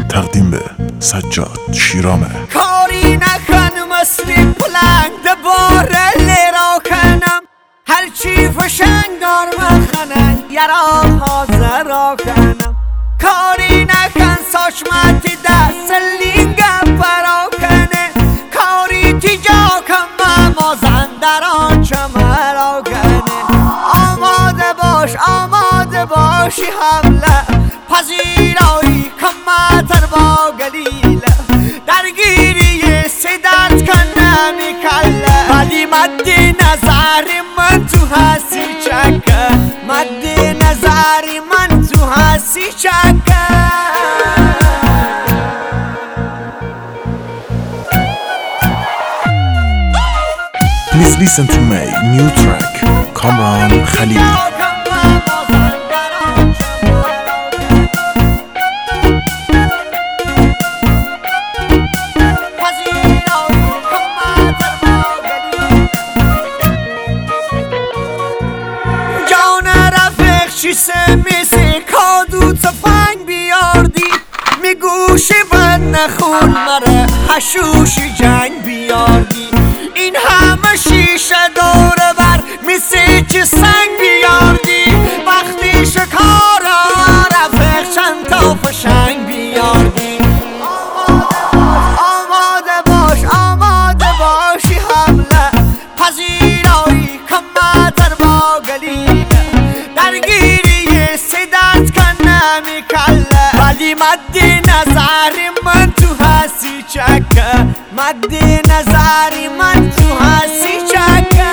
تقدیم به سجاد شیرامه. کاری نکن مثل بلند باره لیرا کنم، هرچی فشنگار مخنن یرا حاضر کنم. کاری نکن ساشمتی دست لینگم برا کنه، کاری تیجا کم مازندران چمرا کنه. آماده باشی حمله پذیرایی کمتر با گلیله، درگیری سیدت کنه میکله. ولی مد نظر من تو هستی چکه، مد نظر من تو هستی چکه. Please listen to my new track, Kamran Khalili. میسی کادو تفنگ بیاردی، میگوشی بد نخون مره حشوشی جنگ بیاردی. این همه شیشه دور بر میسی چی سنگ بیاردی، وقتی شکارا رفیق چند تا فشنگ بیاردی. آماده باشی حمله پذیرایی کمتر با گلیله، درگیری سیدت کنه میکله. ولی مد نظر من تو هستی چکه، مد نظر من تو هستی چکه.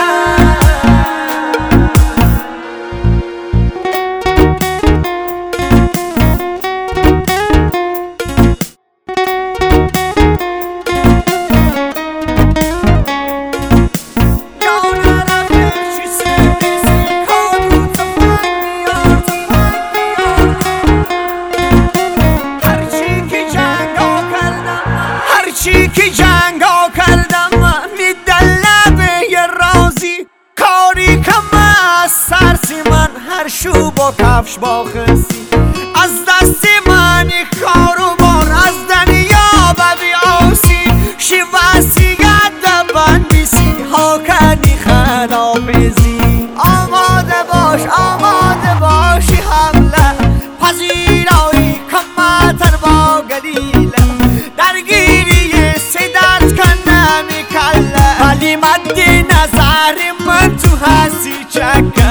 که جنگا کردم میدله به یه رازی، کاری کم از سرسی من هر شو با کفش با خسی. از دستی من کارو بار از دنیا ببی آسی، شیوسیت دبن بیسی ها کنی خدا بیزی. آماده باشی حمله پذیرایی کمتر با گلیله، درگیری سیدت کنه میکله. ولی مد نظر من تو هستی چکه،